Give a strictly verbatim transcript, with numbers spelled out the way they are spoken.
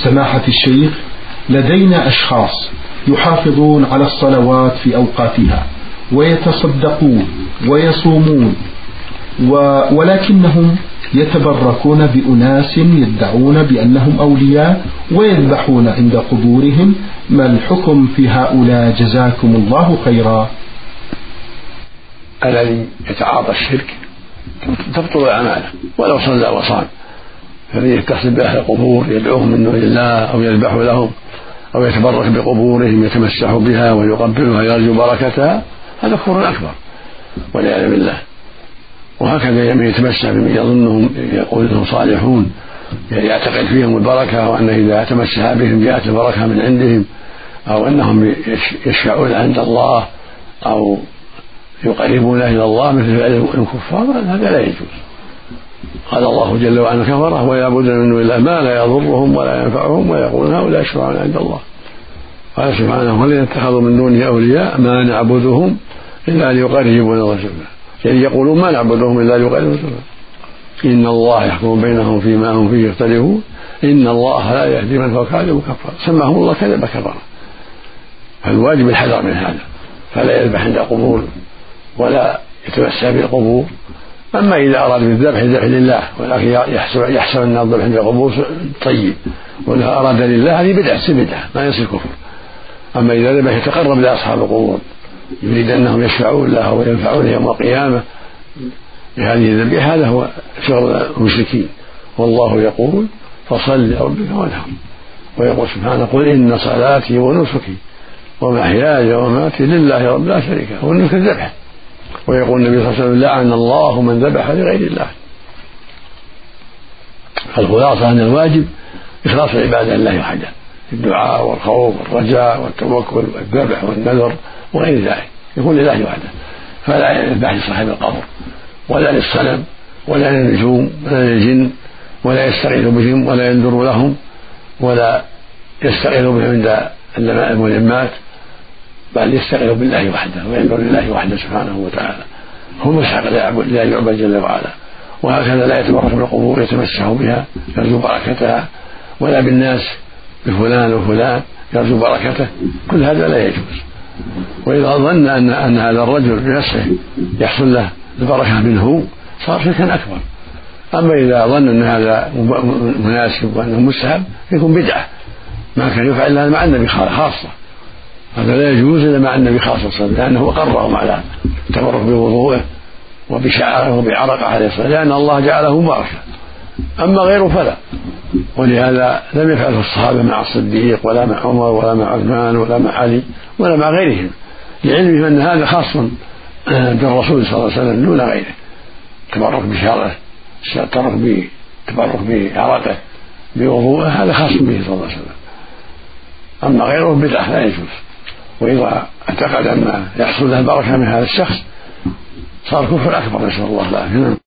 سماحة الشيخ، لدينا أشخاص يحافظون على الصلوات في أوقاتها ويتصدقون ويصومون، ولكنهم يتبركون بأناس يدعون بأنهم أولياء ويذبحون عند قبورهم. ما الحكم في هؤلاء جزاكم الله خيرا؟ الذي يتعاطى الشرك تبطل أعماله ولو صلى وصام، فمن يتصل بأهل القبور يدعوهم من دون الله أو يذبح لهم أو يتبرك بقبورهم يتمسح بها ويقبلها يرجو بركتها، هذا كفر أكبر والعياذ بالله. وهكذا من يتمسح بمن يظنهم يقول انهم صالحون يعتقد فيهم البركه، وان اذا تمسح بهم جاءت البركه من عندهم، او انهم يشفعون عند الله او يقربون الى الله مثل فعل الكفار، هذا لا يجوز. قال الله جل وعلا: كفره ويعبدون من دون الله ما لا يضرهم ولا ينفعهم ويقولون هؤلاء يشفعون عند الله. قال سبحانه: والذين اتخذوا من دونه اولياء ما نعبدهم الا ليقربونا الى الله، يعني يقولون ما نعبدهم إلا ليقربونا، إن الله يحكم بينهم فيما هم فيه يختلفون إن الله لا يهدي من هو كاذب كفار. سماهم الله كذب كفر. فالواجب الحذر من هذا، فلا يذبح عند القبور ولا يتمسح بالقبور. أما إذا أراد بالذبح الذبح لله، ولكن يحسب أن الذبح عند القبور طيب، وإذا أراد لله هذه بدعة بدعة ما يصير كفر. أما إذا ذبح يتقرب لأصحاب القبور يريد أنهم يشفعون له وينفعون يوم القيامة بهذه الذبيحة، هذا هو شغل المشركين. والله يقول: فصل لربك وانحر. ويقول سبحانه: قل إن صلاتي ونسكي ومحياي ومماتي لله رب لا شريك له، والنسك الذبح. ويقول النبي صلى الله عليه وسلم: لعن الله من ذبح لغير الله. فالخلاصة أن الواجب إخلاص العبادة لله وحده، الدعاء والخوف والرجاء والتوكل والذبح والنذر وغير ذلك يكون لله وحده، فلا يذبح لصاحب القبر ولا للصنم ولا للنجوم ولا للجن، ولا يستغيث بهم ولا ينذر لهم ولا يستغيث بهم عند الملمات، بل يستغيث بالله وحده وينذر لله وحده سبحانه وتعالى. هو مستحق لا يعبد جل وعلا. وهكذا لا يتبرك بالقبور يتمسح بها يرجو بركتها، ولا بالناس بفلان وفلان يرجو بركته، كل هذا لا يجوز. وإذا ظن أن, أن هذا الرجل بنفسه يحصل له البركة منه صار شركا أكبر. أما إذا ظن أن هذا مناسب وأنه مستحب يكون بدعة، ما كان يفعل إلا مع النبي خاصة، هذا لا يجوز إلا مع النبي خاصة، لأنه أقرهم على التبرك بوضوءه وبشعره وبعرقه عليه الصلاة، لأن الله جعله مباركا. أما غيره فلا. ولهذا لم يفعله الصحابة مع الصديق ولا مع عمر ولا مع عثمان ولا مع علي ولا مع غيرهم، لعلمهم أن هذا خاص بالرسول صلى الله عليه وسلم دون غيره. تبرك بشعره، تبرك بعرقه بوضوءه، هذا خاص به صلى الله عليه وسلم. أما غيره بدعة لا يجوز. وإذا اعتقد أن يحصل له البركة من هذا الشخص صار كفر أكبر، نسأل الله العافية.